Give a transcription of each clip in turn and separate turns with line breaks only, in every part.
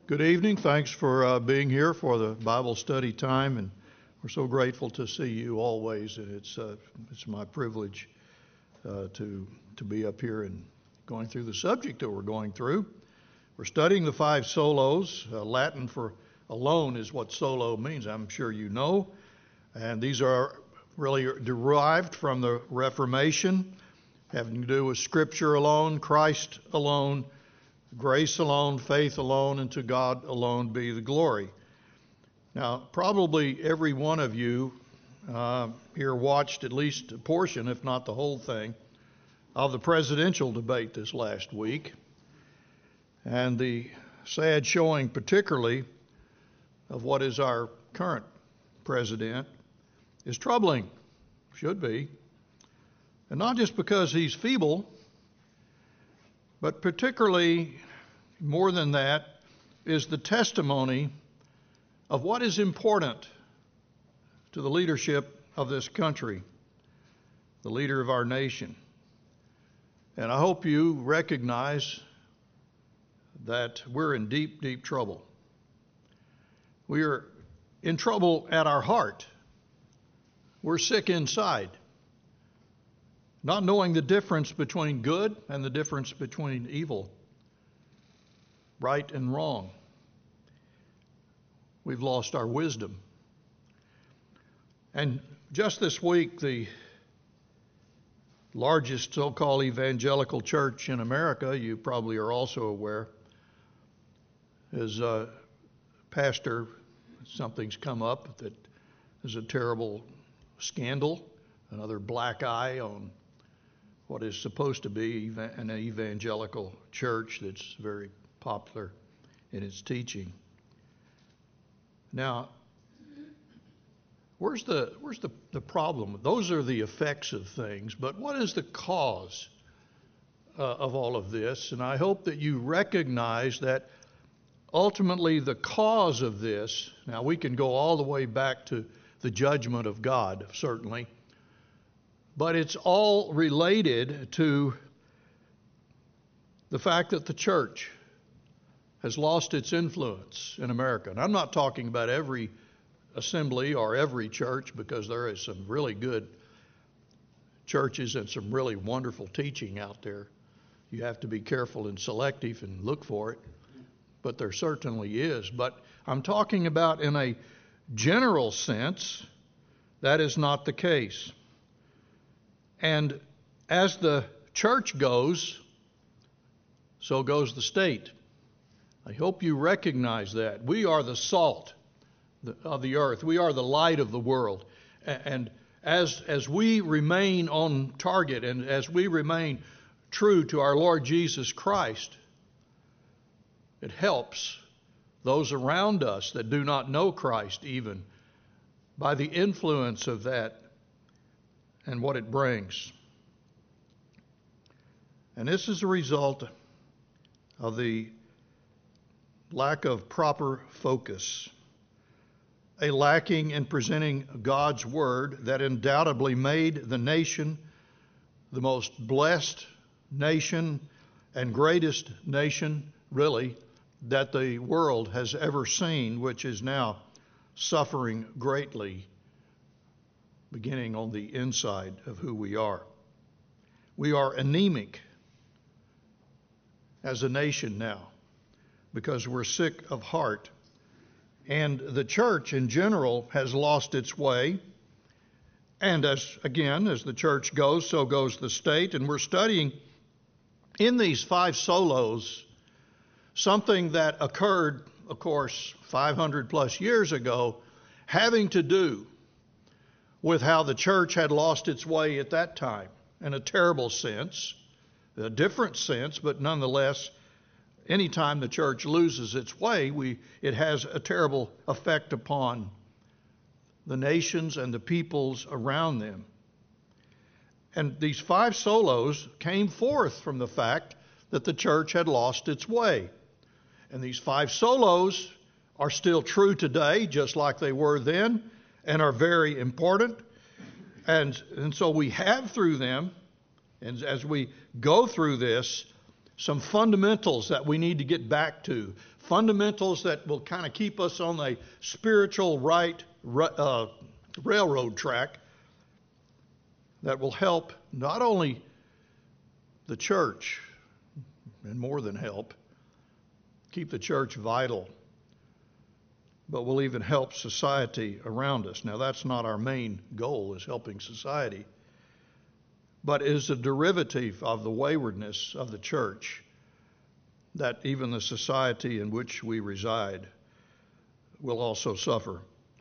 Good evening. Thanks for being here for the Bible study time, and we're so grateful to see you always. And it's my privilege to be up here and going through the subject that we're going through. We're studying the five solos. Latin for alone is what solo means. I'm sure you know, and these are really derived from the Reformation, having to do with Scripture alone, Christ alone, grace alone, faith alone, and to God alone be the glory. Now, probably every one of you here watched at least a portion, if not the whole thing, of the presidential debate this last week. And the sad showing particularly of what is our current president is troubling, should be. And not just because he's feeble, but particularly more than that is the testimony of what is important to the leadership of this country, the leader of our nation. And I hope you recognize that we're in deep, deep trouble. We are in trouble at our heart. We're sick inside, not knowing the difference between good and the difference between evil, right and wrong. We've lost our wisdom. And just this week, the largest so-called evangelical church in America, you probably are also aware, is a pastor. Something's come up that is a terrible scandal, another black eye on what is supposed to be an evangelical church that's very popular in its teaching. Now, where's the problem? Those are the effects of things, but what is the cause of all of this? And I hope that you recognize that ultimately the cause of this, now we can go all the way back to the judgment of God, certainly, but it's all related to the fact that the church has lost its influence in America. And I'm not talking about every assembly or every church, because there is some really good churches and some really wonderful teaching out there. You have to be careful and selective and look for it, but there certainly is. But I'm talking about in a general sense, that is not the case. And as the church goes, so goes the state. I hope you recognize that. We are the salt of the earth. We are the light of the world. And as we remain on target and as we remain true to our Lord Jesus Christ, it helps those around us that do not know Christ even by the influence of that and what it brings. And this is a result of the lack of proper focus, a lacking in presenting God's Word that undoubtedly made the nation the most blessed nation and greatest nation, really, that the world has ever seen, which is now suffering greatly, beginning on the inside of who we are. We are anemic as a nation now because we're sick of heart. And the church in general has lost its way. And as the church goes, so goes the state. And we're studying in these five solos something that occurred, of course, 500 plus years ago, having to do with how the church had lost its way at that time in a terrible sense, a different sense, but nonetheless, anytime the church loses its way, it has a terrible effect upon the nations and the peoples around them. And these five solos came forth from the fact that the church had lost its way. And these five solos are still true today, just like they were then, and are very important. And so we have through them, and as we go through this, some fundamentals that we need to get back to, fundamentals that will kind of keep us on a spiritual railroad track that will help not only the church, and more than help, keep the church vital, but will even help society around us. Now, that's not our main goal, is helping society, but is a derivative of the waywardness of the church that even the society in which we reside will also suffer.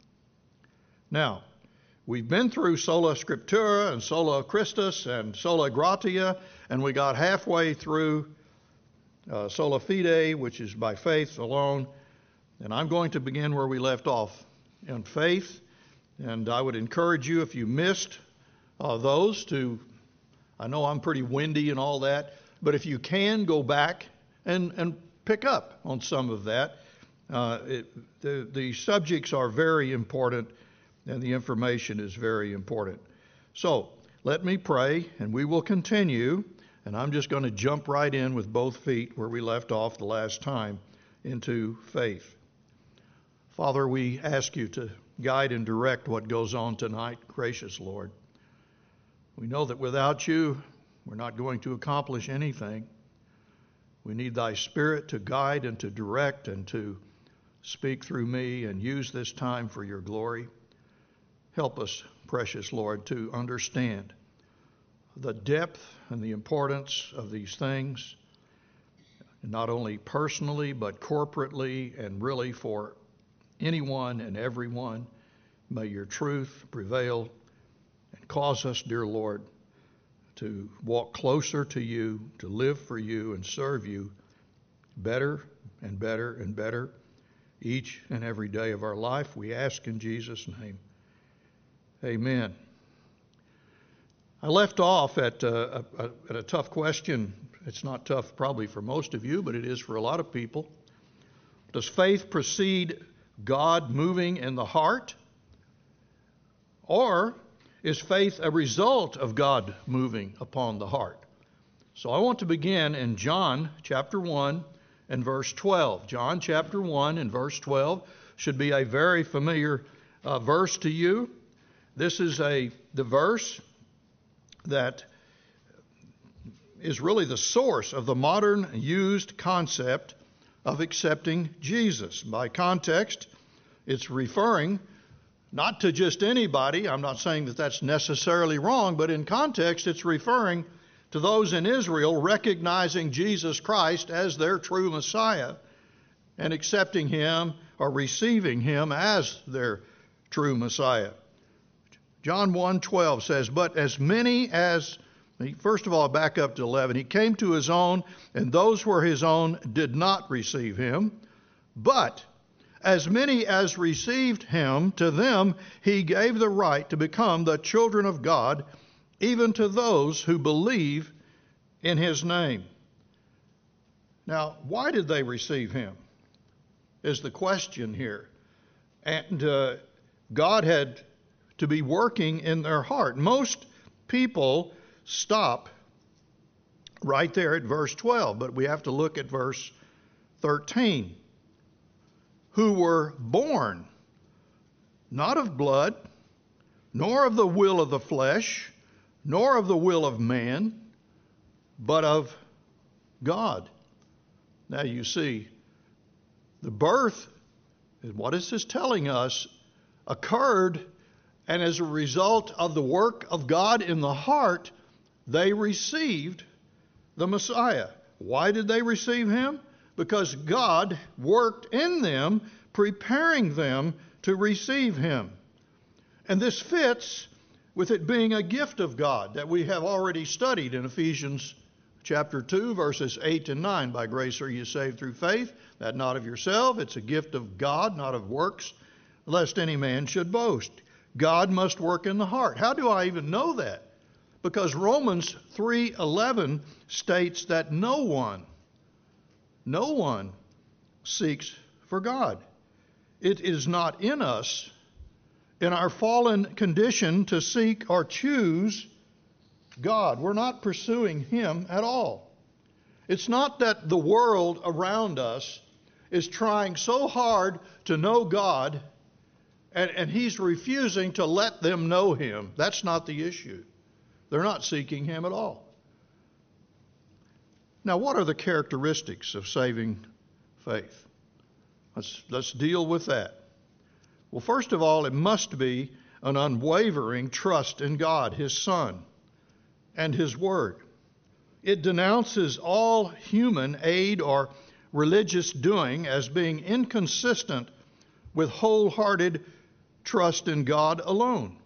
Now, we've been through Sola Scriptura and Sola Christus and Sola Gratia, and we got halfway through Sola Fide, which is by faith alone. And I'm going to begin where we left off, in faith. And I would encourage you, if you missed those, to, I know I'm pretty windy and all that, but if you can, go back and pick up on some of that. The subjects are very important, and the information is very important. So let me pray, and we will continue. And I'm just going to jump right in with both feet where we left off the last time, into faith. Father, we ask you to guide and direct what goes on tonight, gracious Lord. We know that without you, we're not going to accomplish anything. We need thy Spirit to guide and to direct and to speak through me, and use this time for your glory. Help us, precious Lord, to understand the depth and the importance of these things, not only personally, but corporately, and really for anyone and everyone. May your truth prevail and cause us, dear Lord, to walk closer to you, to live for you and serve you better and better and better each and every day of our life. We ask in Jesus' name. Amen. I left off at a tough question. It's not tough probably for most of you, but it is for a lot of people. Does faith precede God moving in the heart? Or is faith a result of God moving upon the heart? So I want to begin in John chapter 1 and verse 12. John chapter 1 and verse 12 should be a very familiar verse to you. This is the verse that is really the source of the modern used concept of accepting Jesus. By context, it's referring not to just anybody. I'm not saying that that's necessarily wrong, but in context, it's referring to those in Israel recognizing Jesus Christ as their true Messiah and accepting him or receiving him as their true Messiah. John 1:12 says, but as many as, first of all, back up to 11, he came to his own, and those who were his own did not receive him. But as many as received him, to them he gave the right to become the children of God, even to those who believe in his name. Now, why did they receive him? Is the question here. And God had to be working in their heart. Most people stop right there at verse 12, but we have to look at verse 13. Who were born not of blood, nor of the will of the flesh, nor of the will of man, but of God. Now you see, the birth, what is this telling us, occurred, and as a result of the work of God in the heart, they received the Messiah. Why did they receive him? Because God worked in them, preparing them to receive him. And this fits with it being a gift of God that we have already studied in Ephesians chapter 2, verses 8 and 9. By grace are you saved through faith, that not of yourself. It's a gift of God, not of works, lest any man should boast. God must work in the heart. How do I even know that? Because Romans 3:11 states that no one seeks for God. It is not in us, in our fallen condition, to seek or choose God. We're not pursuing him at all. It's not that the world around us is trying so hard to know God and He's refusing to let them know Him. That's not the issue. They're not seeking Him at all. Now, what are the characteristics of saving faith? Let's deal with that. Well, first of all, it must be an unwavering trust in God, His Son, and His Word. It denounces all human aid or religious doing as being inconsistent with wholehearted trust in God alone.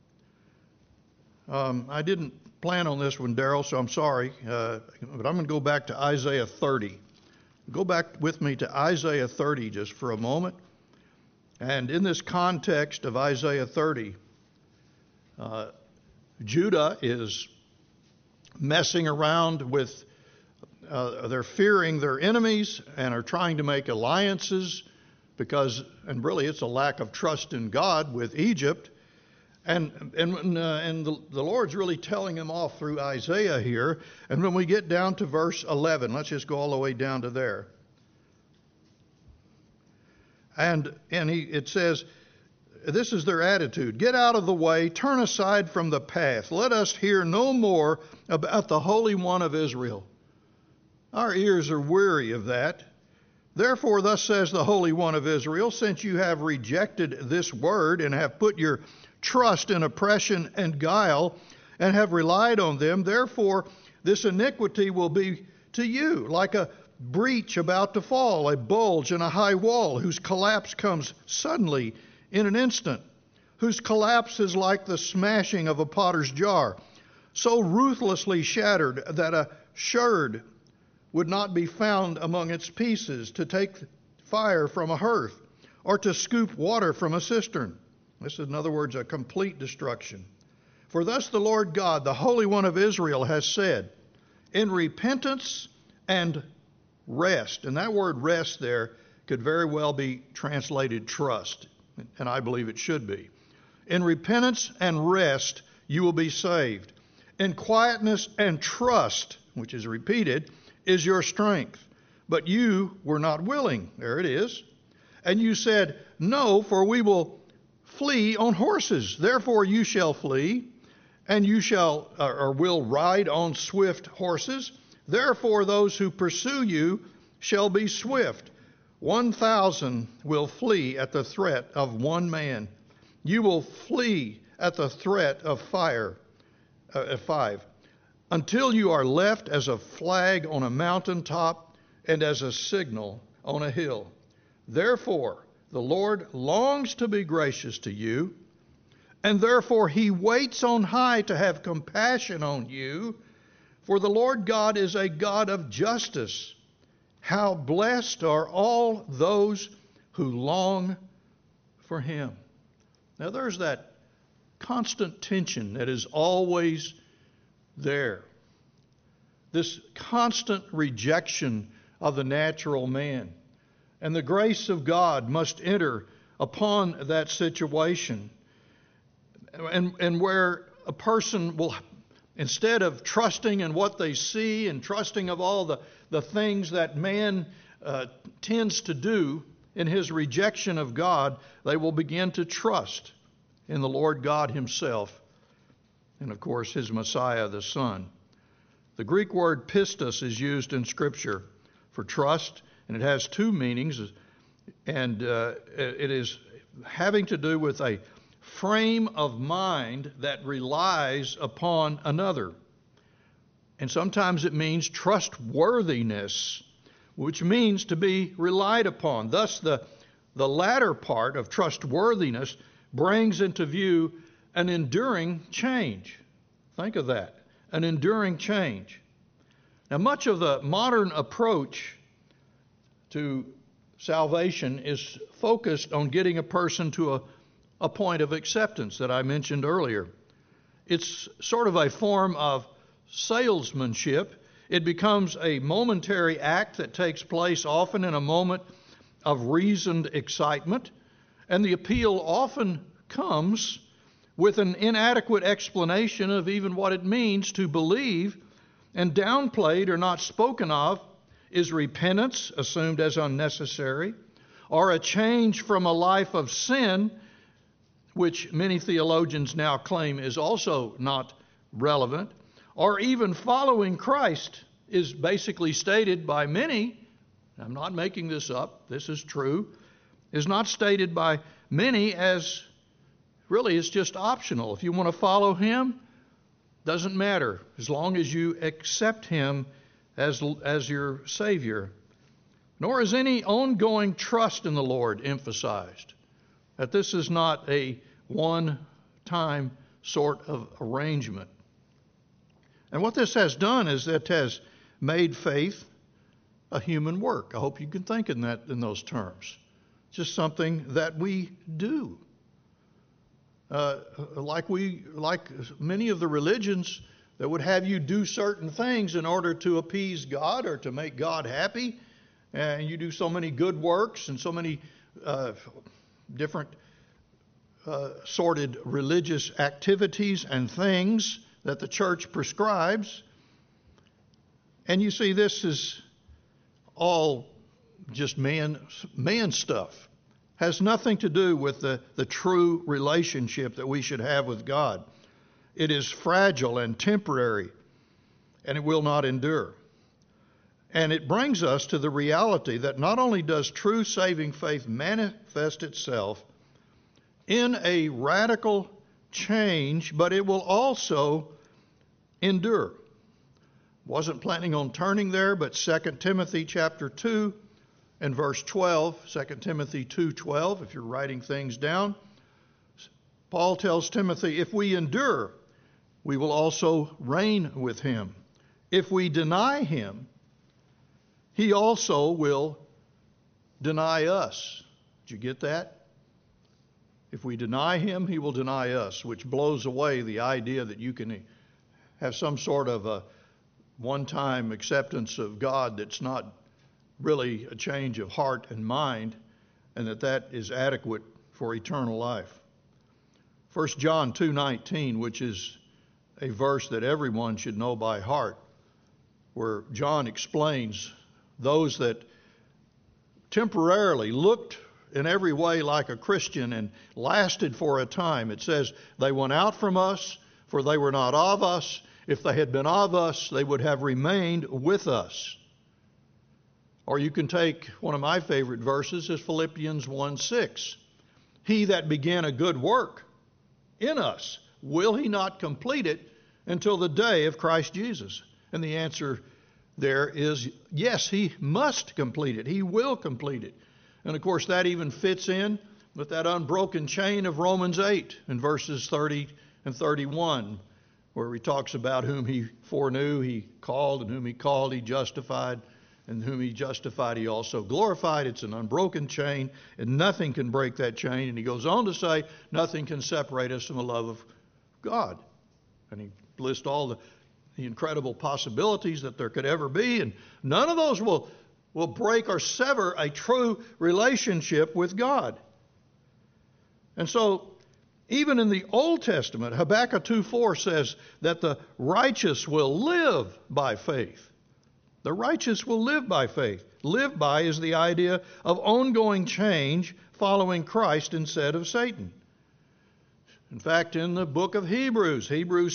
I didn't plan on this one, Darrell, so I'm sorry, but I'm going to go back to Isaiah 30. Go back with me to Isaiah 30 just for a moment. And in this context of Isaiah 30, Judah is messing around with, they're fearing their enemies and are trying to make alliances because, and really it's a lack of trust in God with Egypt. And the Lord's really telling them off through Isaiah here. And when we get down to verse 11, let's just go all the way down to there. And it says, this is their attitude. Get out of the way, turn aside from the path. Let us hear no more about the Holy One of Israel. Our ears are weary of that. Therefore, thus says the Holy One of Israel, since you have rejected this word and have put your trust in oppression and guile and have relied on them, therefore this iniquity will be to you like a breach about to fall, a bulge in a high wall, whose collapse comes suddenly in an instant, whose collapse is like the smashing of a potter's jar, so ruthlessly shattered that a sherd would not be found among its pieces to take fire from a hearth or to scoop water from a cistern. This is, in other words, a complete destruction. For thus the Lord God, the Holy One of Israel, has said, in repentance and rest, and that word rest there could very well be translated trust, and I believe it should be. In repentance and rest you will be saved. In quietness and trust, which is repeated, is your strength. But you were not willing. There it is. And you said, no, for we will flee on horses. Therefore you shall flee, and you shall or will ride on swift horses. Therefore those who pursue you shall be swift. 1,000 will flee at the threat of one man. You will flee at the threat of fire. 5. Until you are left as a flag on a mountaintop and as a signal on a hill. Therefore the Lord longs to be gracious to you, and therefore He waits on high to have compassion on you. For the Lord God is a God of justice. How blessed are all those who long for Him. Now there's that constant tension that is always there. This constant rejection of the natural man. And the grace of God must enter upon that situation. And where a person will, instead of trusting in what they see and trusting of all the things that man tends to do in his rejection of God, they will begin to trust in the Lord God Himself and, of course, His Messiah, the Son. The Greek word pistos is used in Scripture for trust, and it has two meanings, and it is having to do with a frame of mind that relies upon another. And sometimes it means trustworthiness, which means to be relied upon. Thus, the latter part of trustworthiness brings into view an enduring change. Think of that, an enduring change. Now, much of the modern approach to salvation is focused on getting a person to a point of acceptance that I mentioned earlier. It's sort of a form of salesmanship. It becomes a momentary act that takes place often in a moment of reasoned excitement, and the appeal often comes with an inadequate explanation of even what it means to believe and downplayed or not spoken of is repentance, assumed as unnecessary, or a change from a life of sin, which many theologians now claim is also not relevant, or even following Christ is basically stated by many, I'm not making this up, this is true, is not stated by many as really it's just optional. If you want to follow Him, doesn't matter, as long as you accept Him as your Savior. Nor is any ongoing trust in the Lord emphasized. That this is not a one-time sort of arrangement. And what this has done is it has made faith a human work. I hope you can think in those terms. Just something that we do. Like many of the religions that would have you do certain things in order to appease God or to make God happy. And you do so many good works and so many different sorted religious activities and things that the church prescribes. And you see, this is all just man stuff. Has nothing to do with the true relationship that we should have with God. It is fragile and temporary, and it will not endure. And it brings us to the reality that not only does true saving faith manifest itself in a radical change, but it will also endure. Wasn't planning on turning there, but 2 Timothy chapter 2 and verse 12, 2 Timothy 2:12, if you're writing things down, Paul tells Timothy, if we endure, we will also reign with him. If we deny him, he also will deny us. Did you get that? If we deny him, he will deny us, which blows away the idea that you can have some sort of a one-time acceptance of God that's not really a change of heart and mind, and that is adequate for eternal life. 1 John 2:19, which is a verse that everyone should know by heart, where John explains those that temporarily looked in every way like a Christian and lasted for a time. It says, they went out from us, for they were not of us. If they had been of us, they would have remained with us. Or you can take one of my favorite verses is Philippians 1:6. He that began a good work in us, will he not complete it until the day of Christ Jesus? And the answer there is yes, he must complete it. He will complete it. And of course that even fits in with that unbroken chain of Romans 8 in verses 30 and 31, where he talks about whom he foreknew, he called, and whom he called, he justified, and whom he justified, he also glorified. It's an unbroken chain, and nothing can break that chain. And he goes on to say, nothing can separate us from the love of God. And he lists all the incredible possibilities that there could ever be, and none of those will break or sever a true relationship with God. And so, even in the Old Testament, Habakkuk 2:4 says that the righteous will live by faith. The righteous will live by faith. Live by is the idea of ongoing change following Christ instead of Satan. In fact, in the book of Hebrews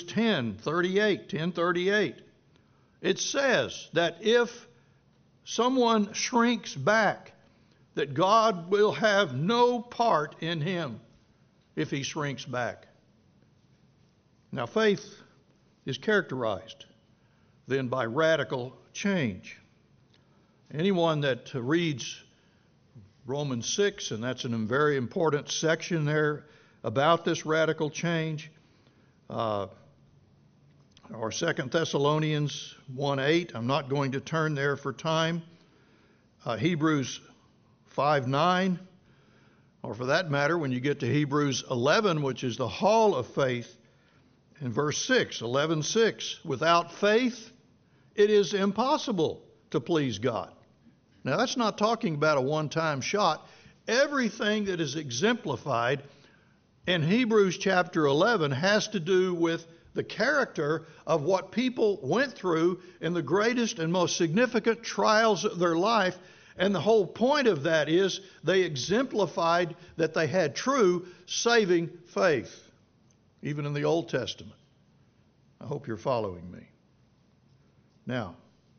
10:38, it says that if someone shrinks back, that God will have no part in him if he shrinks back. Now, faith is characterized then by radical change. Anyone that reads Romans 6, and that's a very important section there about this radical change, or 2 Thessalonians 1:8, I'm not going to turn there for time, Hebrews 5:9, or for that matter, when you get to Hebrews 11, which is the hall of faith, in verse 6, 11:6, without faith, it is impossible to please God. Now, that's not talking about a one-time shot. Everything that is exemplified in Hebrews chapter 11 has to do with the character of what people went through in the greatest and most significant trials of their life. And the whole point of that is they exemplified that they had true saving faith, even in the Old Testament. I hope you're following me. Now,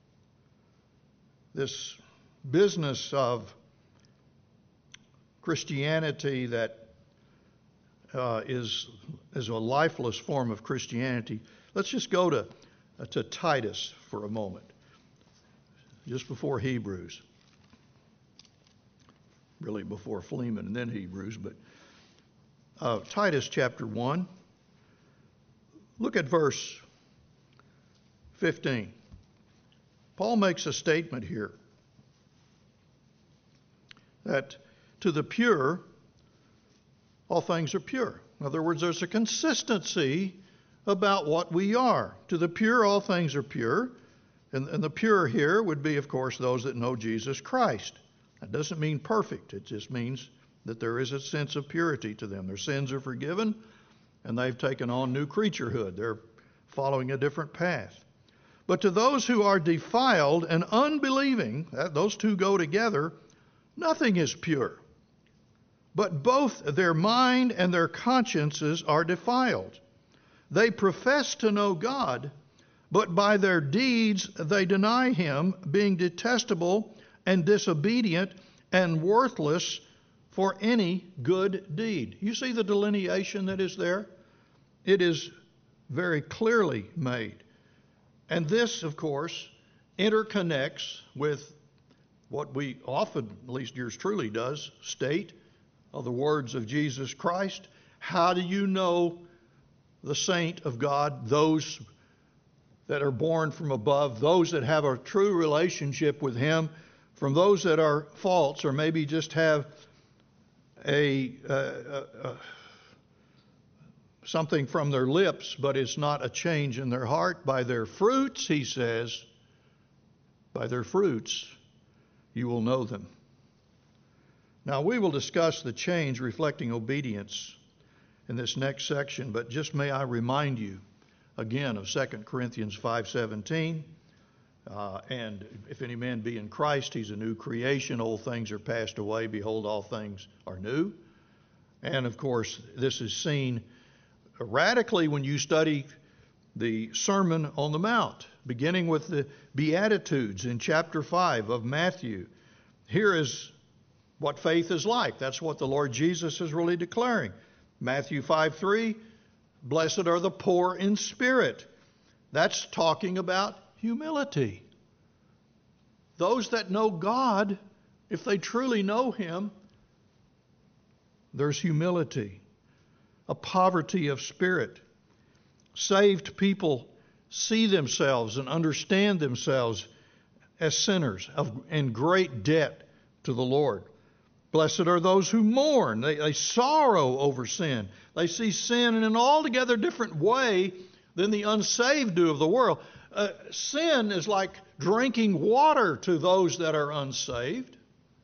this business of Christianity that is a lifeless form of Christianity, let's just go to Titus for a moment, just before Hebrews. Really before Philemon and then Hebrews, but Titus chapter 1. Look at verse 15. Paul makes a statement here that to the pure, all things are pure. In other words, there's a consistency about what we are. To the pure, all things are pure. And the pure here would be, of course, those that know Jesus Christ. That doesn't mean perfect. It just means that there is a sense of purity to them. Their sins are forgiven, and they've taken on new creaturehood. They're following a different path. But to those who are defiled and unbelieving, those two go together, nothing is pure. But both their mind and their consciences are defiled. They profess to know God, but by their deeds they deny Him, being detestable and disobedient and worthless for any good deed. You see the delineation that is there? It is very clearly made. And this, of course, interconnects with what we often, at least yours truly does, state of the words of Jesus Christ. How do you know the saint of God, those that are born from above, those that have a true relationship with Him, from those that are false or maybe just have something from their lips, but it's not a change in their heart? By their fruits, he says, by their fruits you will know them. Now, we will discuss the change reflecting obedience in this next section, but just may I remind you again of 2 Corinthians 5:17. And if any man be in Christ, he's a new creation. Old things are passed away. Behold, all things are new. And of course, this is seen radically when you study the Sermon on the Mount, beginning with the Beatitudes in chapter 5 of Matthew. Here is what faith is like. That's what the Lord Jesus is really declaring. Matthew 5:3, blessed are the poor in spirit. That's talking about humility. Those that know God, if they truly know Him, there's humility, a poverty of spirit. Saved people see themselves and understand themselves as sinners in great debt to the Lord. Blessed are those who mourn. They sorrow over sin. They see sin in an altogether different way than the unsaved do of the world. Sin is like drinking water to those that are unsaved,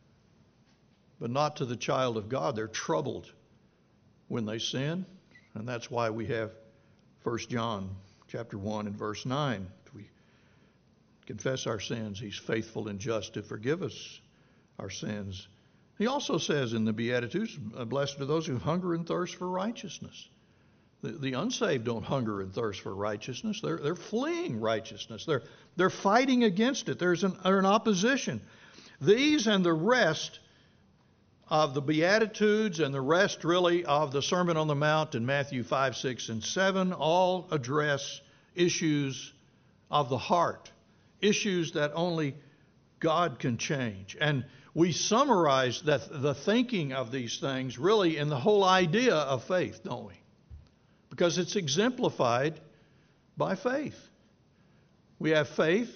but not to the child of God. They're troubled when they sin, and that's why we have 1 John chapter 1 and verse 9. If we confess our sins, He's faithful and just to forgive us our sins. He also says in the Beatitudes, blessed are those who hunger and thirst for righteousness. The unsaved don't hunger and thirst for righteousness. They're fleeing righteousness. They're fighting against it. There's an opposition. These and the rest of the Beatitudes and the rest really of the Sermon on the Mount in Matthew 5, 6, and 7 all address issues of the heart, issues that only God can change. And we summarize the thinking of these things really in the whole idea of faith, don't we? Because it's exemplified by faith. We have faith.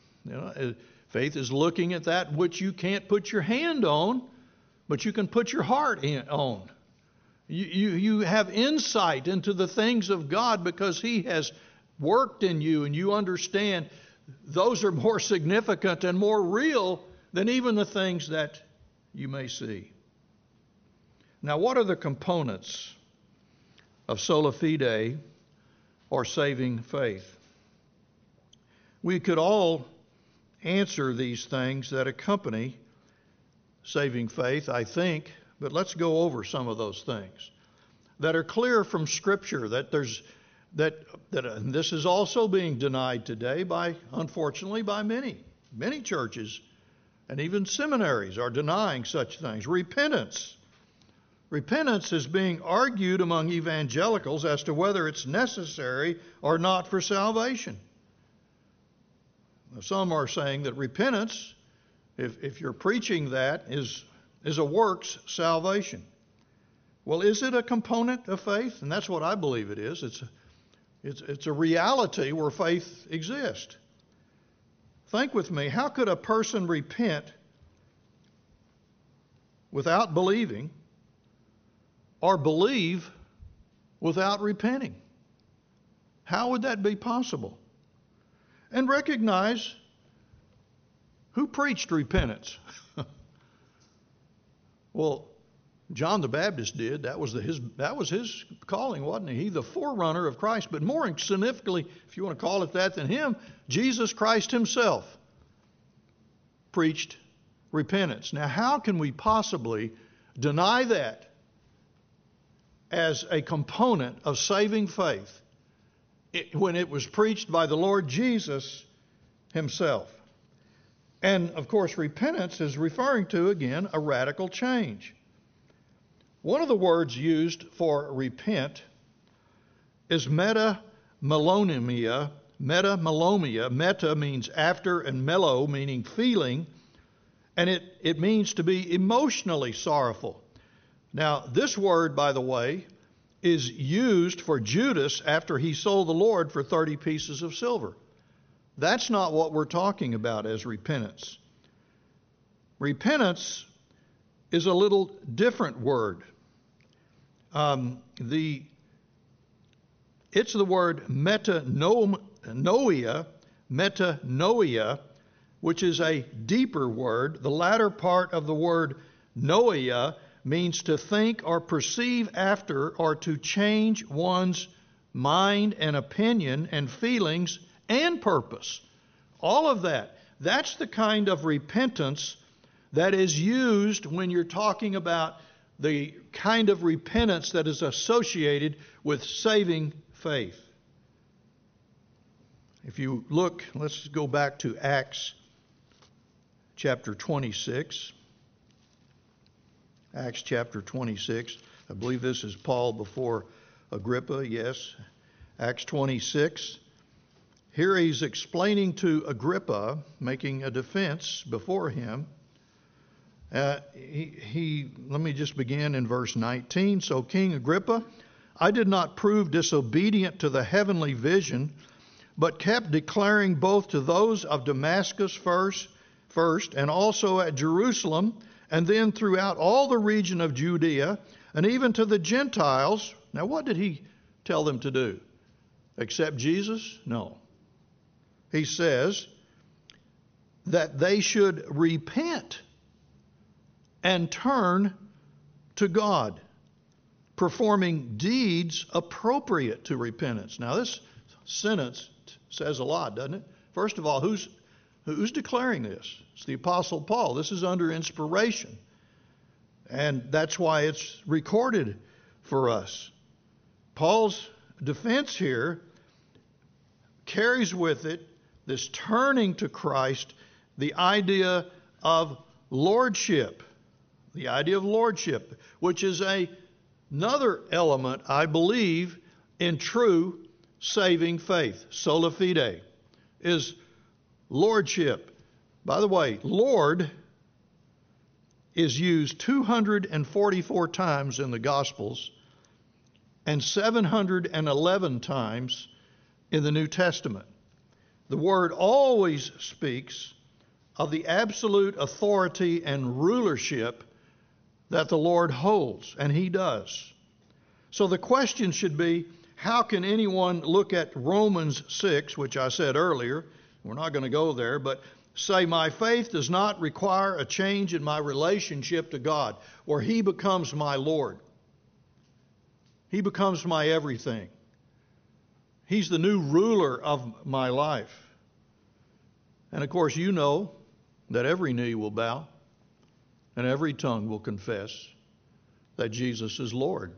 Faith is looking at that which you can't put your hand on, but you can put your heart on. You have insight into the things of God because He has worked in you, and you understand those are more significant and more real than even the things that you may see. Now, what are the components of sola fide or saving faith? We could all answer these things that accompany saving faith, I think, but let's go over some of those things that are clear from Scripture, that and this is also being denied today unfortunately, by many churches, and even seminaries are denying such things. Repentance. Repentance is being argued among evangelicals as to whether it's necessary or not for salvation. Now, some are saying that repentance, if you're preaching that, is a works salvation. Well, is it a component of faith? And that's what I believe it is. It's a reality where faith exists. Think with me, how could a person repent without believing, or believe without repenting? How would that be possible? And recognize who preached repentance. Well, John the Baptist did. That was his calling, wasn't he? He the forerunner of Christ. But more significantly, if you want to call it that, than him, Jesus Christ himself preached repentance. Now, how can we possibly deny that as a component of saving faith when it was preached by the Lord Jesus himself? And, of course, repentance is referring to, again, a radical change. One of the words used for repent is metamelomia. Meta means after, and melo meaning feeling, and it means to be emotionally sorrowful. Now, this word, by the way, is used for Judas after he sold the Lord for 30 pieces of silver. That's not what we're talking about as repentance. Repentance is a little different word. It's the word metanoia, which is a deeper word. The latter part of the word noia means to think or perceive after, or to change one's mind and opinion and feelings and purpose. All of that. That's the kind of repentance that is used when you're talking about the kind of repentance that is associated with saving faith. If you look, let's go back to Acts chapter 26. Acts chapter 26. I believe this is Paul before Agrippa, yes. Acts 26. Here he's explaining to Agrippa, making a defense before him. Let me just begin in verse 19. So, King Agrippa, I did not prove disobedient to the heavenly vision, but kept declaring both to those of Damascus first, and also at Jerusalem, and then throughout all the region of Judea, and even to the Gentiles. Now, what did he tell them to do? Accept Jesus? No. He says that they should repent and turn to God, performing deeds appropriate to repentance. Now, this sentence says a lot, doesn't it? First of all, who's declaring this? It's the Apostle Paul. This is under inspiration. And that's why it's recorded for us. Paul's defense here carries with it this turning to Christ, the idea of lordship. The idea of lordship, which is another element, I believe, in true saving faith. Sola fide is lordship. By the way, Lord is used 244 times in the Gospels and 711 times in the New Testament. The word always speaks of the absolute authority and rulership that the Lord holds, and he does. So the question should be, how can anyone look at Romans 6, which I said earlier, we're not going to go there, but say my faith does not require a change in my relationship to God, where he becomes my Lord. He becomes my everything. He's the new ruler of my life. And of course, you know that every knee will bow and every tongue will confess that Jesus is Lord.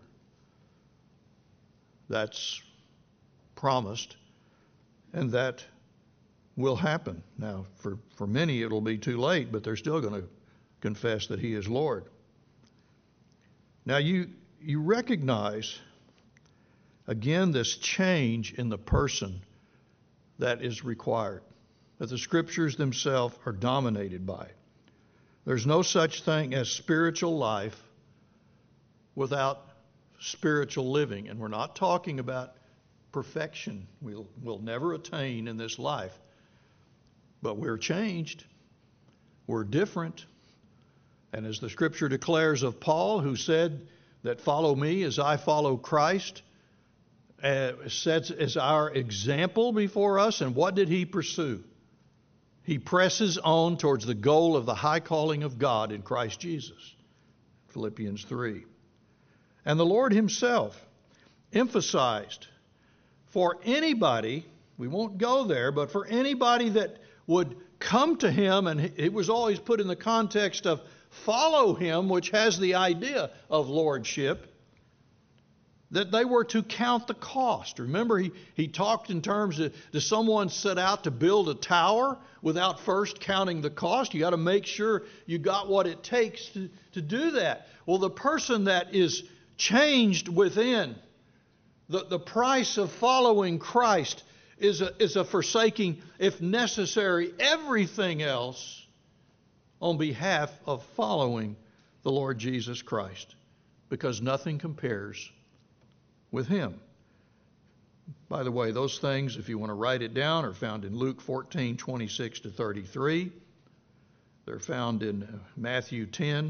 That's promised, and that will happen. Now, for many, it'll be too late, but they're still going to confess that He is Lord. Now, you recognize, again, this change in the person that is required, that the Scriptures themselves are dominated by. There's no such thing as spiritual life without spiritual living. And we're not talking about perfection we'll never attain in this life. But we're changed. We're different. And as the Scripture declares of Paul, who said that follow me as I follow Christ, sets as our example before us. And what did he pursue? He presses on towards the goal of the high calling of God in Christ Jesus. Philippians 3. And the Lord Himself emphasized for anybody, we won't go there, but for anybody that would come to Him, and it was always put in the context of follow Him, which has the idea of lordship, that they were to count the cost. Remember, he talked in terms of, does someone set out to build a tower without first counting the cost? You got to make sure you got what it takes to do that. Well, the person that is changed within, the price of following Christ is a forsaking, if necessary, everything else on behalf of following the Lord Jesus Christ, because nothing compares with Him. By the way, those things, if you want to write it down, are found in Luke 14:26-33. They're found in Matthew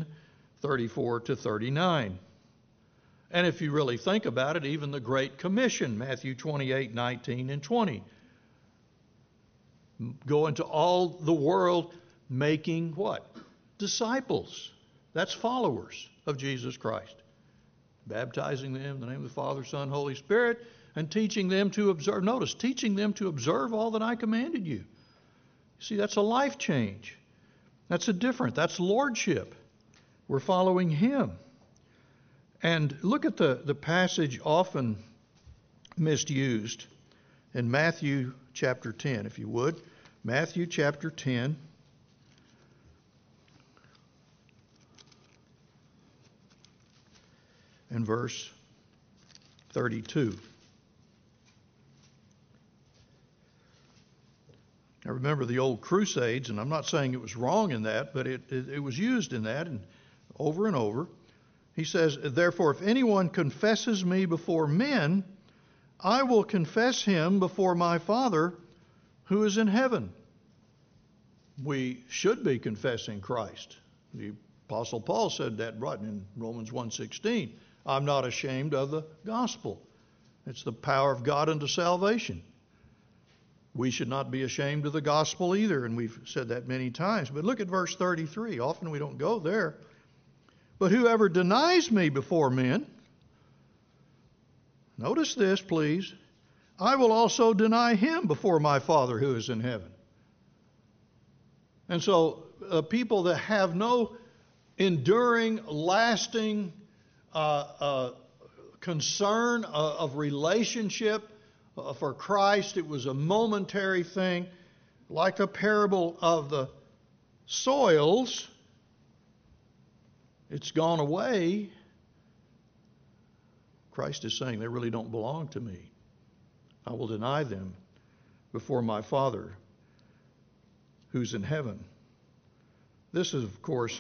10:34-39. And if you really think about it, even the Great Commission, Matthew 28:19-20. Go into all the world making what? Disciples. That's followers of Jesus Christ. Baptizing them in the name of the Father, Son, Holy Spirit, and teaching them to observe. Notice, teaching them to observe all that I commanded you. See, that's a life change. That's that's lordship. We're following Him. And look at the passage often misused in Matthew chapter 10, if you would. Matthew chapter 10. And verse 32. I remember the old Crusades, and I'm not saying it was wrong in that, but it was used in that and over. He says, therefore, if anyone confesses me before men, I will confess him before my Father who is in heaven. We should be confessing Christ. The Apostle Paul said that right in Romans 1:16. I'm not ashamed of the gospel. It's the power of God unto salvation. We should not be ashamed of the gospel either, and we've said that many times. But look at verse 33. Often we don't go there. But whoever denies me before men, notice this, please, I will also deny him before my Father who is in heaven. And so people that have no enduring, lasting concern of relationship for Christ. It was a momentary thing, like the parable of the soils. It's gone away. Christ is saying they really don't belong to me. I will deny them before my Father who's in heaven. This, of course,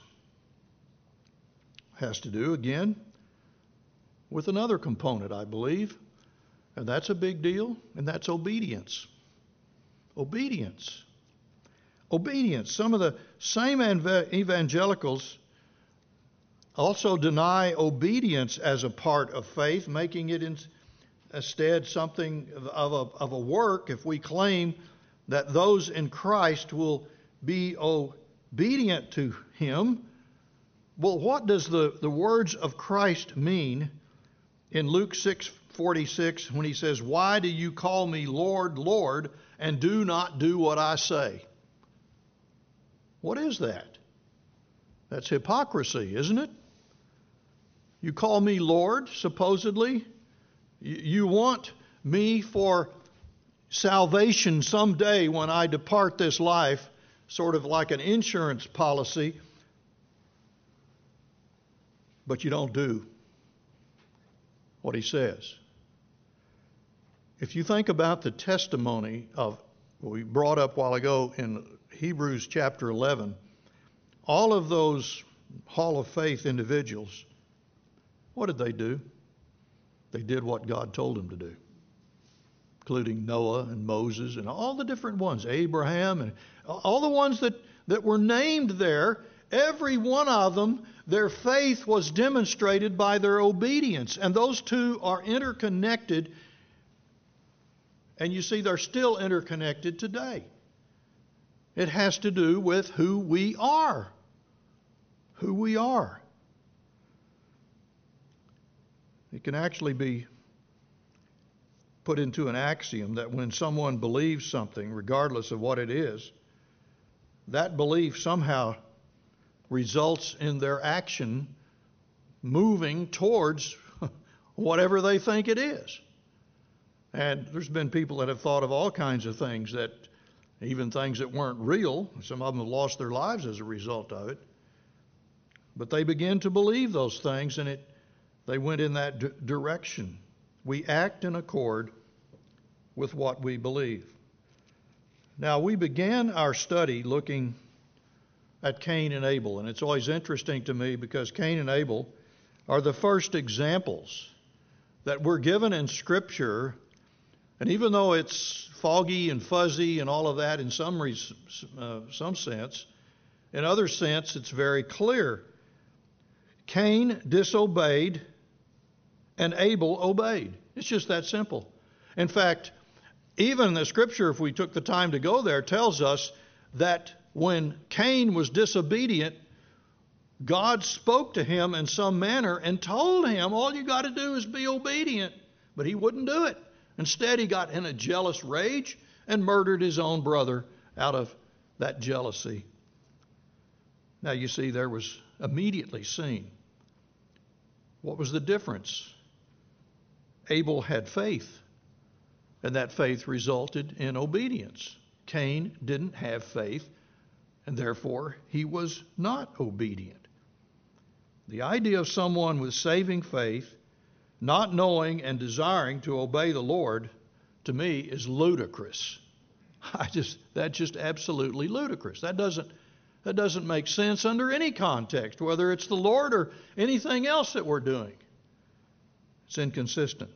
has to do, again, with another component, I believe, and that's a big deal, and that's obedience. Obedience. Some of the same evangelicals also deny obedience as a part of faith, making it instead something of a work if we claim that those in Christ will be obedient to Him. Well, what does the words of Christ mean in Luke 6:45 46 when he says, "Why do you call me Lord, Lord, and do not do what I say?" What is that? That's hypocrisy, isn't it? You call me Lord, supposedly. You want me for salvation someday when I depart this life, sort of like an insurance policy, but you don't do what he says. If you think about the testimony of what we brought up a while ago in Hebrews chapter 11, all of those Hall of Faith individuals, what did they do? They did what God told them to do, including Noah and Moses and all the different ones, Abraham and all the ones that were named there. Every one of them, their faith was demonstrated by their obedience. And those two are interconnected. And you see, they're still interconnected today. It has to do with who we are. Who we are. It can actually be put into an axiom that when someone believes something, regardless of what it is, that belief somehow results in their action moving towards whatever they think it is. And there's been people that have thought of all kinds of things, that even things that weren't real. Some of them have lost their lives as a result of it. But they begin to believe those things, and they went in that direction. We act in accord with what we believe. Now, we began our study looking at Cain and Abel, and it's always interesting to me because Cain and Abel are the first examples that we're given in Scripture, and even though it's foggy and fuzzy and all of that in some sense, in other sense it's very clear. Cain disobeyed and Abel obeyed. It's just that simple. In fact, even the Scripture, if we took the time to go there, tells us that when Cain was disobedient, God spoke to him in some manner and told him, all you got to do is be obedient. But he wouldn't do it. Instead, he got in a jealous rage and murdered his own brother out of that jealousy. Now, you see, there was immediately seen. What was the difference? Abel had faith, and that faith resulted in obedience. Cain didn't have faith, and therefore he was not obedient. The idea of someone with saving faith, not knowing and desiring to obey the Lord, to me is ludicrous. That's just absolutely ludicrous. That doesn't make sense under any context, whether it's the Lord or anything else that we're doing. It's inconsistent.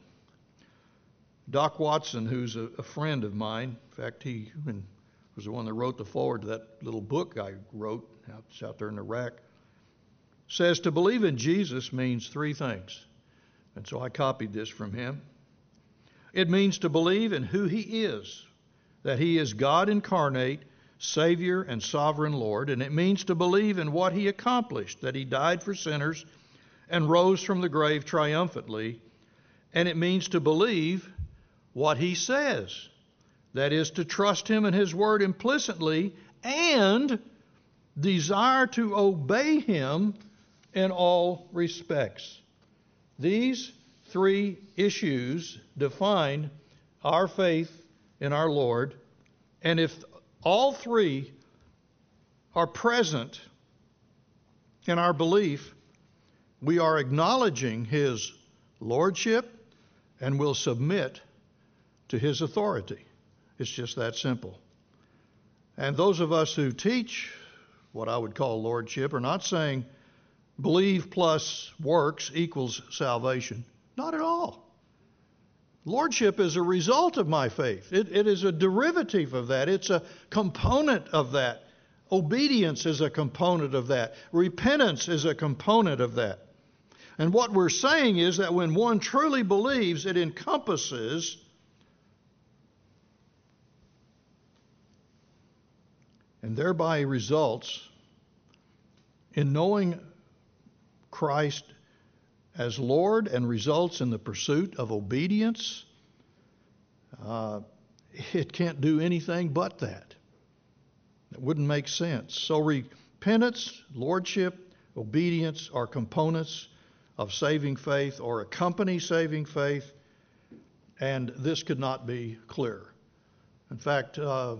Doc Watson, who's a friend of mine, in fact, he was the one that wrote the foreword to that little book I wrote out there in Iraq, says to believe in Jesus means three things. And so I copied this from him. It means to believe in who he is, that he is God incarnate, Savior and sovereign Lord. And it means to believe in what he accomplished, that he died for sinners and rose from the grave triumphantly. And it means to believe what he says, that is, to trust him and his word implicitly and desire to obey him in all respects. These three issues define our faith in our Lord, and if all three are present in our belief, we are acknowledging his lordship and will submit to his authority. It's just that simple. And those of us who teach what I would call lordship are not saying believe plus works equals salvation. Not at all. Lordship is a result of my faith. It is a derivative of that. It's a component of that. Obedience is a component of that. Repentance is a component of that. And what we're saying is that when one truly believes, it encompasses and thereby results in knowing Christ as Lord and results in the pursuit of obedience, it can't do anything but that. It wouldn't make sense. So repentance, lordship, obedience are components of saving faith or accompany saving faith, and this could not be clearer. In fact,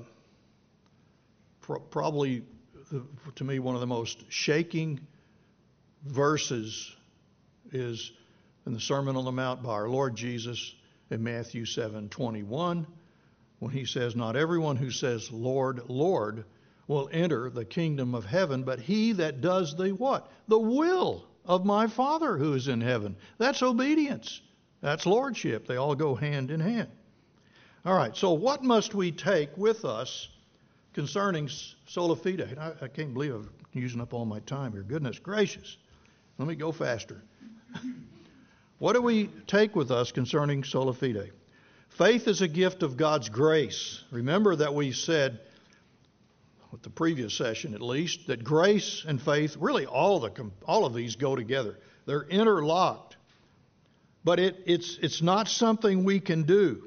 probably to me one of the most shaking verses is in the Sermon on the Mount by our Lord Jesus in Matthew 7:21, when he says, "Not everyone who says, 'Lord, Lord,' will enter the kingdom of heaven, but he that does the what? The will of my Father who is in heaven." That's obedience. That's lordship. They all go hand in hand. All right, so what must we take with us concerning sola fide? I can't believe I'm using up all my time here. Goodness gracious. Let me go faster. What do we take with us concerning sola fide? Faith is a gift of God's grace. Remember that we said, with the previous session at least, that grace and faith, really all of these go together. They're interlocked. But it's not something we can do.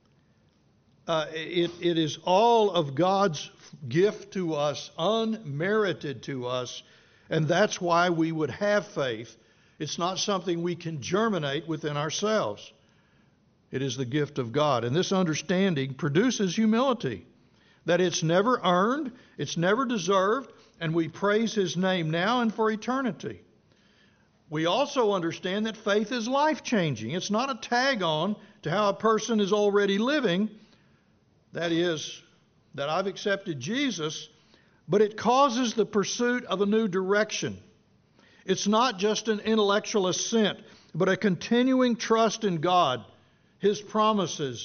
It is all of God's gift to us, unmerited to us, and that's why we would have faith. It's not something we can germinate within ourselves. It is the gift of God. And this understanding produces humility, that it's never earned, it's never deserved, and we praise His name now and for eternity. We also understand that faith is life-changing. It's not a tag-on to how a person is already living, that is, that I've accepted Jesus, but it causes the pursuit of a new direction. It's not just an intellectual assent, but a continuing trust in God, His promises.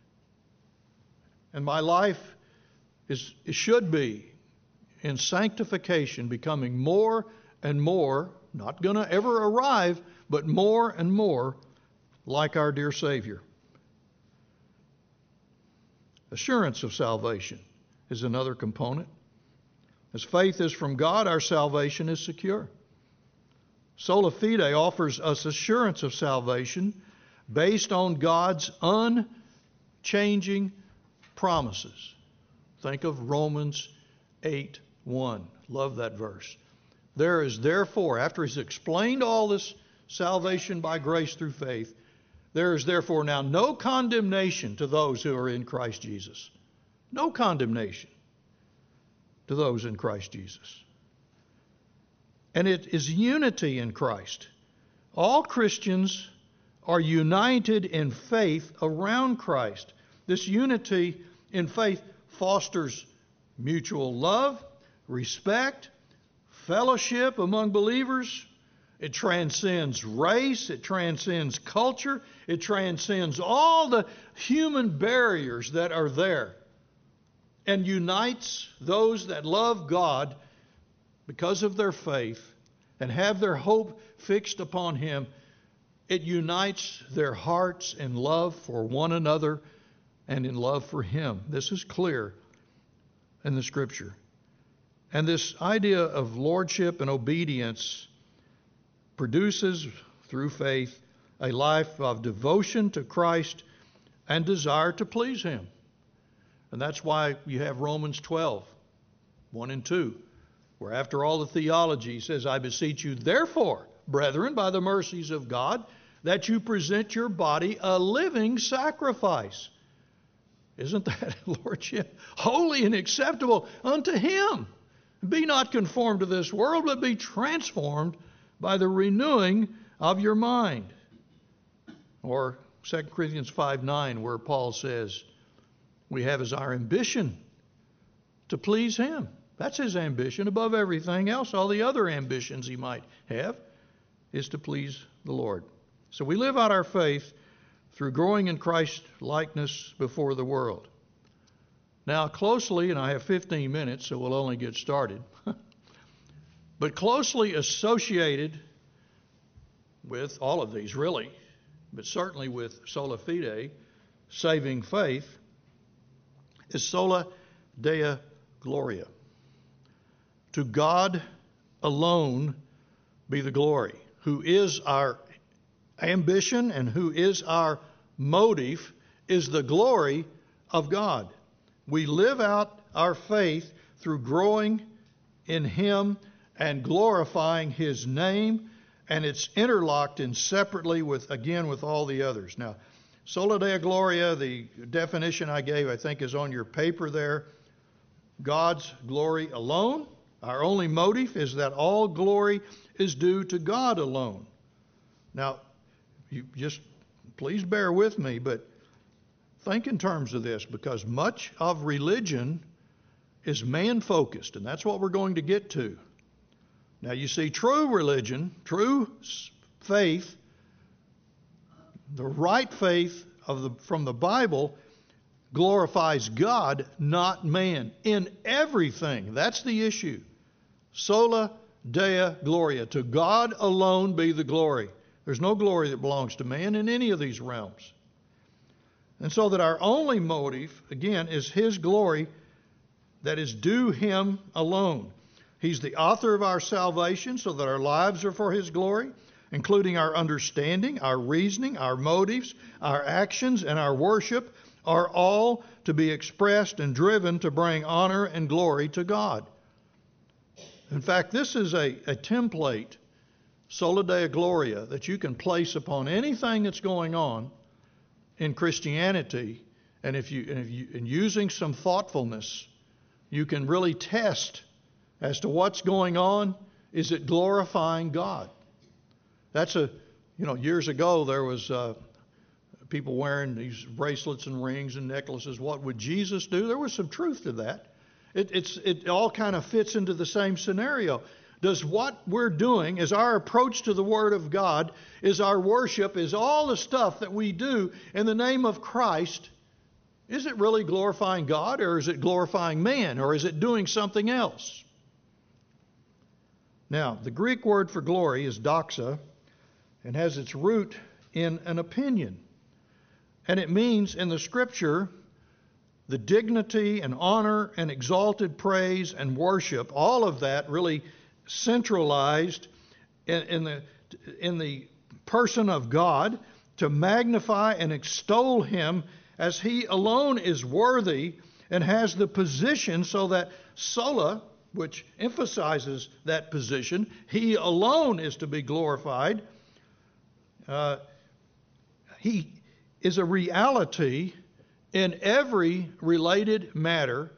And my life it should be in sanctification, becoming more and more, not going to ever arrive, but more and more like our dear Savior. Assurance of salvation is another component. As faith is from God, our salvation is secure. Sola fide offers us assurance of salvation based on God's unchanging promises. Think of Romans 8:1. Love that verse. There is therefore, after He's explained all this salvation by grace through faith, there is therefore now no condemnation to those who are in Christ Jesus. No condemnation to those in Christ Jesus. And it is unity in Christ. All Christians are united in faith around Christ. This unity in faith fosters mutual love, respect, fellowship among believers. It transcends race. It transcends culture. It transcends all the human barriers that are there and unites those that love God because of their faith and have their hope fixed upon Him. It unites their hearts in love for one another and in love for Him. This is clear in the Scripture. And this idea of lordship and obedience produces, through faith, a life of devotion to Christ and desire to please Him. And that's why you have Romans 12:1 and 2, where after all the theology, he says, "I beseech you, therefore, brethren, by the mercies of God, that you present your body a living sacrifice." Isn't that lordship? Holy and acceptable unto Him. Be not conformed to this world, but be transformed by the renewing of your mind. Or 2 Corinthians 5:9, where Paul says, we have as our ambition to please Him. That's his ambition above everything else. All the other ambitions he might have is to please the Lord. So we live out our faith through growing in Christ's likeness before the world. Now closely, and I have 15 minutes, so we'll only get started, but closely associated with all of these really, but certainly with sola fide, saving faith, is sola dea gloria. To God alone be the glory, who is our ambition and who is our motive is the glory of God. We live out our faith through growing in Him and glorifying His name, and it's interlocked in separately with all the others. Now, Sola Deo Gloria, the definition I gave, I think is on your paper there. God's glory alone. Our only motive is that all glory is due to God alone. Now, you just please bear with me, but think in terms of this, because much of religion is man-focused, and that's what we're going to get to. Now, you see, true religion, true faith, the right faith from the Bible glorifies God, not man, in everything. That's the issue. Sola Deo Gloria. To God alone be the glory. There's no glory that belongs to man in any of these realms. And so that our only motive, again, is His glory that is due Him alone. He's the author of our salvation, so that our lives are for His glory, including our understanding, our reasoning, our motives, our actions, and our worship are all to be expressed and driven to bring honor and glory to God. In fact, this is a template, Sola Deo Gloria, that you can place upon anything that's going on in Christianity, and if you using some thoughtfulness, you can really test as to what's going on. Is it glorifying God? That's years ago there was people wearing these bracelets and rings and necklaces. What would Jesus do? There was some truth to that. It all kind of fits into the same scenario. Does what we're doing, is our approach to the Word of God, is our worship, is all the stuff that we do in the name of Christ, is it really glorifying God, or is it glorifying man, or is it doing something else? Now, the Greek word for glory is doxa, and has its root in an opinion. And it means in the Scripture the dignity and honor and exalted praise and worship, all of that really centralized in the person of God, to magnify and extol Him as He alone is worthy and has the position, so that sola, which emphasizes that position, He alone is to be glorified. He is a reality in every related matter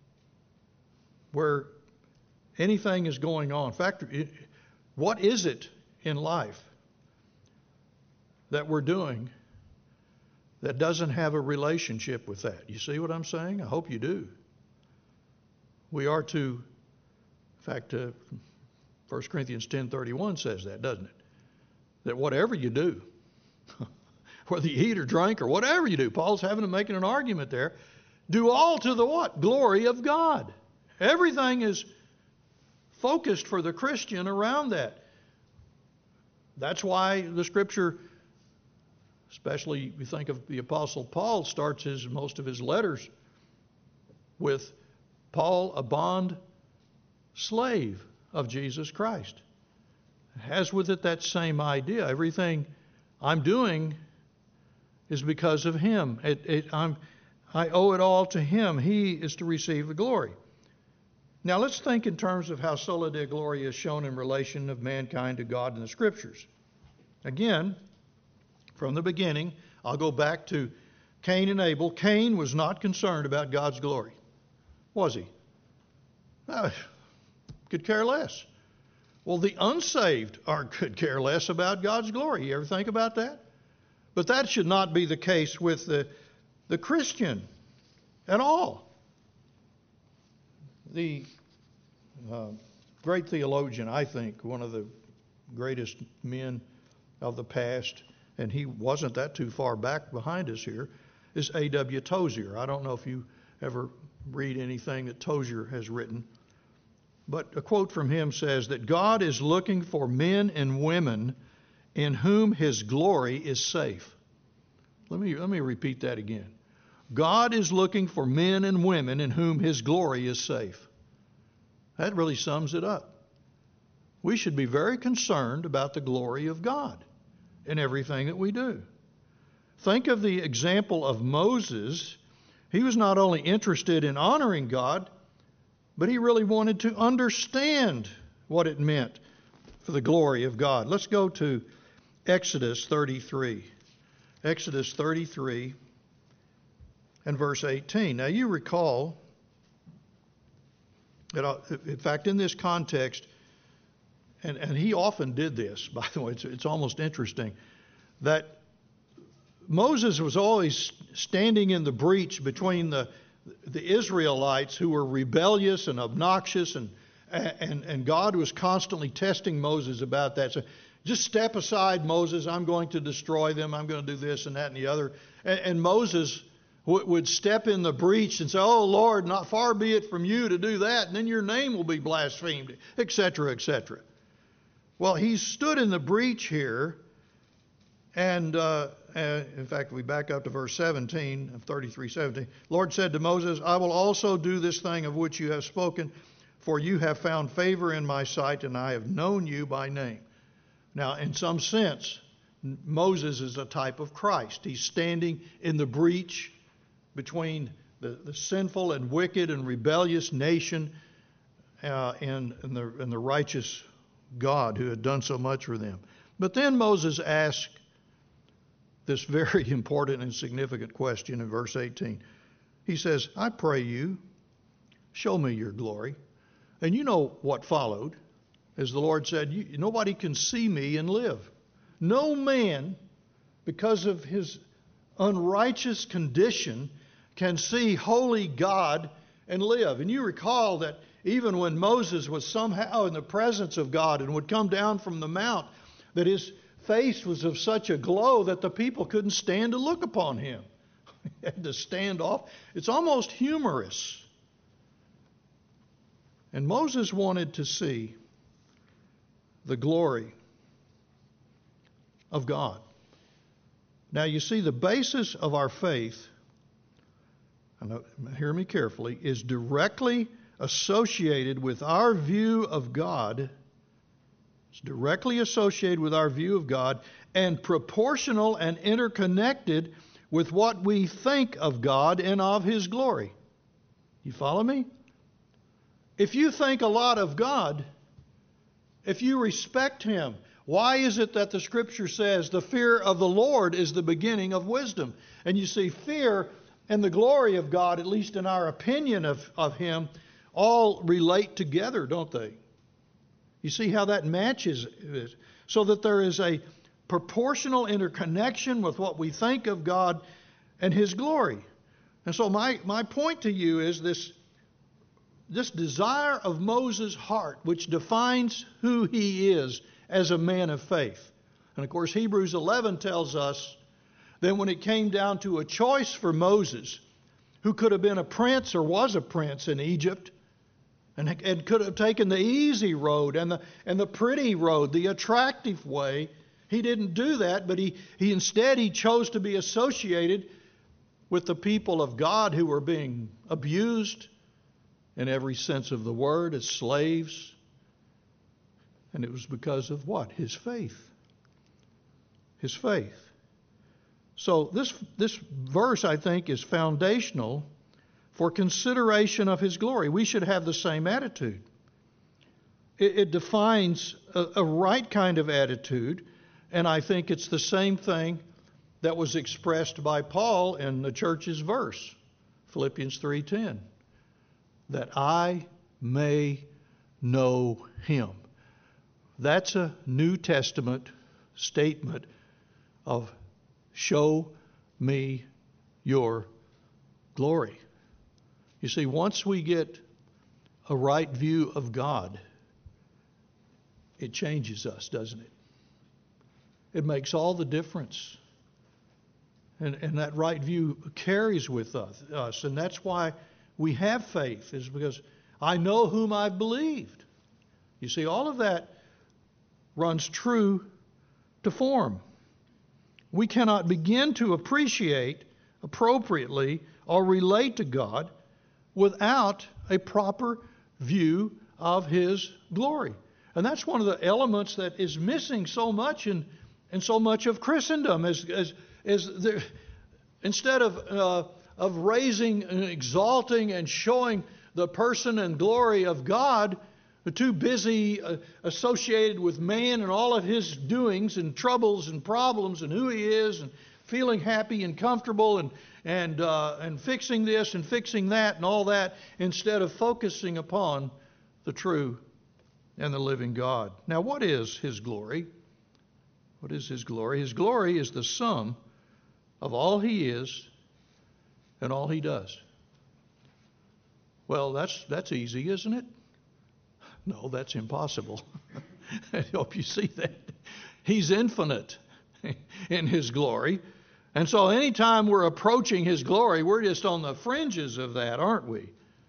where anything is going on. In fact, what is it in life that we're doing that doesn't have a relationship with that? You see what I'm saying? I hope you do. We are to, in fact, 1 Corinthians 10:31 says that, doesn't it? That whatever you do, whether you eat or drink or whatever you do, Paul's making an argument there, do all to the what? Glory of God. Everything is focused for the Christian around that. That's why the Scripture, especially you think of the Apostle Paul, starts most of his letters with Paul, a bond slave of Jesus Christ. It has with it that same idea. Everything I'm doing is because of Him. I owe it all to Him. He is to receive the glory. Now let's think in terms of how Sola Deo Gloria is shown in relation of mankind to God in the Scriptures. Again, from the beginning, I'll go back to Cain and Abel. Cain was not concerned about God's glory, was he? Could care less. Well, the unsaved could care less about God's glory. You ever think about that? But that should not be the case with the Christian at all. The great theologian, I think, one of the greatest men of the past, and he wasn't that too far back behind us here, is A.W. Tozier. I don't know if you ever read anything that Tozier has written, but a quote from him says that God is looking for men and women in whom His glory is safe. Let me repeat that again. God is looking for men and women in whom His glory is safe. That really sums it up. We should be very concerned about the glory of God. in everything that we do. Think of the example of Moses. He was not only interested in honoring God, but he really wanted to understand what it meant for the glory of God. Let's go to Exodus 33. Exodus 33 and verse 18. Now you recall that, in fact, in this context, and he often did this, by the way, it's almost interesting, that Moses was always standing in the breach between the Israelites who were rebellious and obnoxious, and God was constantly testing Moses about that. So just step aside, Moses, I'm going to destroy them, I'm going to do this and that and the other. And Moses would step in the breach and say, oh Lord, not far be it from you to do that, and then your name will be blasphemed, etc., etc. Well, he stood in the breach here, and in fact, we back up to verse 17 of 33:17. Lord said to Moses, I will also do this thing of which you have spoken, for you have found favor in my sight, and I have known you by name. Now, in some sense, Moses is a type of Christ. He's standing in the breach between the sinful and wicked and rebellious nation and the righteous God who had done so much for them. But then Moses asked this very important and significant question in verse 18. He says, I pray you, show me your glory. And you know what followed. As the Lord said, nobody can see me and live. No man, because of his unrighteous condition, can see holy God and live. And you recall that even when Moses was somehow in the presence of God and would come down from the mount, that his face was of such a glow that the people couldn't stand to look upon him. He had to stand off. It's almost humorous. And Moses wanted to see the glory of God. Now you see, the basis of our faith, hear me carefully, is directly associated with our view of God. It's directly associated with our view of God and proportional and interconnected with what we think of God and of His glory. You follow me? If you think a lot of God, if you respect Him, why is it that the Scripture says the fear of the Lord is the beginning of wisdom? And you see, fear and the glory of God, at least in our opinion of Him, all relate together, don't they? You see how that matches it? So that there is a proportional interconnection with what we think of God and His glory. And so my point to you is this desire of Moses' heart, which defines who he is as a man of faith. And of course, Hebrews 11 tells us that when it came down to a choice for Moses, who could have been a prince or was a prince in Egypt, and could have taken the easy road and the pretty road, the attractive way, he didn't do that, but he instead chose to be associated with the people of God who were being abused in every sense of the word as slaves. And it was because of what? His faith. His faith. So this verse, I think, is foundational for consideration of His glory. We should have the same attitude. It defines a right kind of attitude, and I think it's the same thing that was expressed by Paul in the church's verse, Philippians 3:10, that I may know Him. That's a New Testament statement of show me your glory. You see, once we get a right view of God, it changes us, doesn't it? It makes all the difference. And that right view carries with us. And that's why we have faith, is because I know whom I've believed. You see, all of that runs true to form. We cannot begin to appreciate appropriately or relate to God without a proper view of His glory. And that's one of the elements that is missing so much in And so much of Christendom instead of raising and exalting and showing the person and glory of God, they're too busy associated with man and all of his doings and troubles and problems and who he is and feeling happy and comfortable and fixing this and fixing that and all that, instead of focusing upon the true and the living God. Now, what is His glory? What is His glory? His glory is the sum of all He is and all He does. Well, that's easy, isn't it? No, that's impossible. I hope you see that. He's infinite in His glory. And so anytime we're approaching His glory, we're just on the fringes of that, aren't we?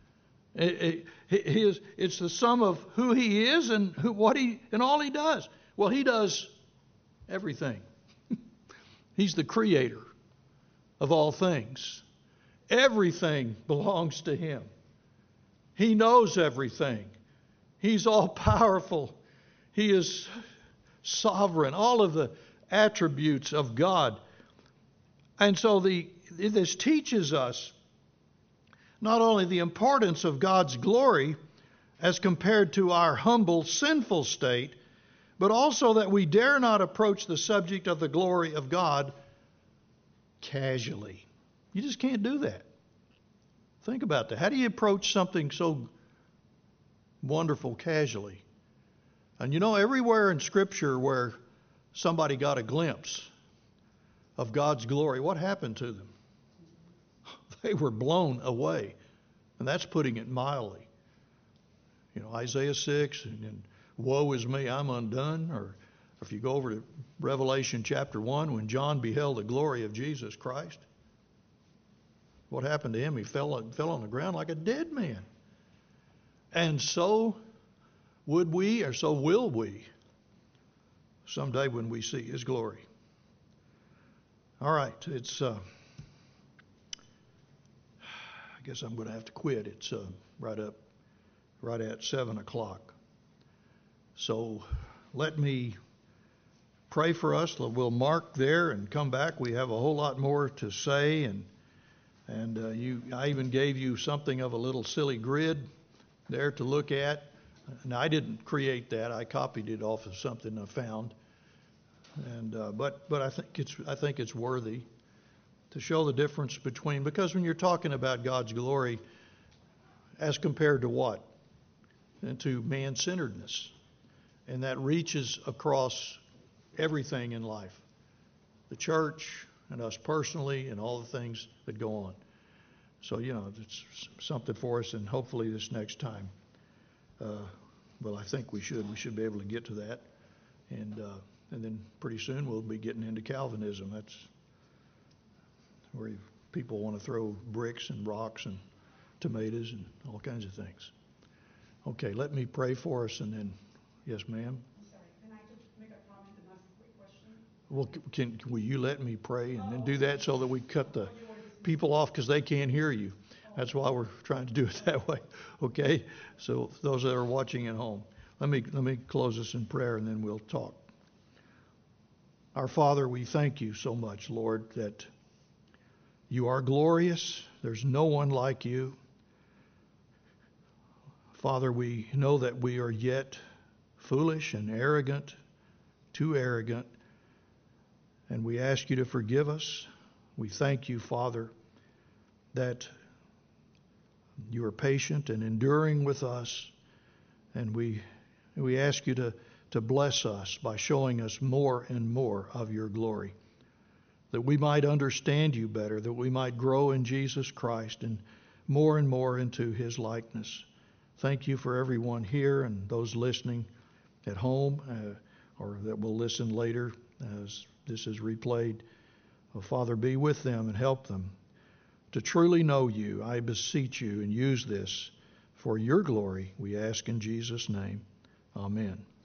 It's the sum of who He is and all He does. Well, He does everything. He's the creator of all things. Everything belongs to Him. He knows everything. He's all powerful. He is sovereign. All of the attributes of God. And so this teaches us not only the importance of God's glory as compared to our humble, sinful state, but also that we dare not approach the subject of the glory of God casually. You just can't do that. Think about that. How do you approach something so wonderful casually? And you know, everywhere in Scripture where somebody got a glimpse of God's glory, what happened to them? They were blown away. And that's putting it mildly. You know, Isaiah 6, and woe is me, I'm undone. Or if you go over to Revelation chapter 1, when John beheld the glory of Jesus Christ, what happened to him? He fell on the ground like a dead man. And so would we, or so will we, someday when we see His glory. All right, it's I guess I'm going to have to quit. It's right at 7 o'clock. So let me pray for us. We'll mark there and come back. We have a whole lot more to say, and I even gave you something of a little silly grid there to look at. And I didn't create that. I copied it off of something I found. And but I think it's worthy to show the difference between, because when you're talking about God's glory as compared to what? And to man-centeredness. And that reaches across everything in life. The church and us personally and all the things that go on. So, you know, it's something for us, and hopefully this next time, well, I think we should be able to get to that. And then pretty soon we'll be getting into Calvinism. That's where people want to throw bricks and rocks and tomatoes and all kinds of things. Okay, let me pray for us, and then, yes, ma'am?
I'm sorry, can I just make a comment and ask a quick question?
Well, will you let me pray and then do that so that we cut the people off because they can't hear you? That's why we're trying to do it that way. Okay? So those that are watching at home, let me close this in prayer and then we'll talk. Our Father, we thank you so much, Lord, that you are glorious. There's no one like you. Father, we know that we are yet foolish and arrogant, too arrogant, and we ask you to forgive us. We thank you, Father, that you are patient and enduring with us, and we ask you to bless us by showing us more and more of your glory, that we might understand you better, that we might grow in Jesus Christ and more into his likeness. Thank you for everyone here and those listening at home or that will listen later as this is replayed. Oh, Father, be with them and help them to truly know you. I beseech you, and use this for your glory, we ask in Jesus' name. Amen.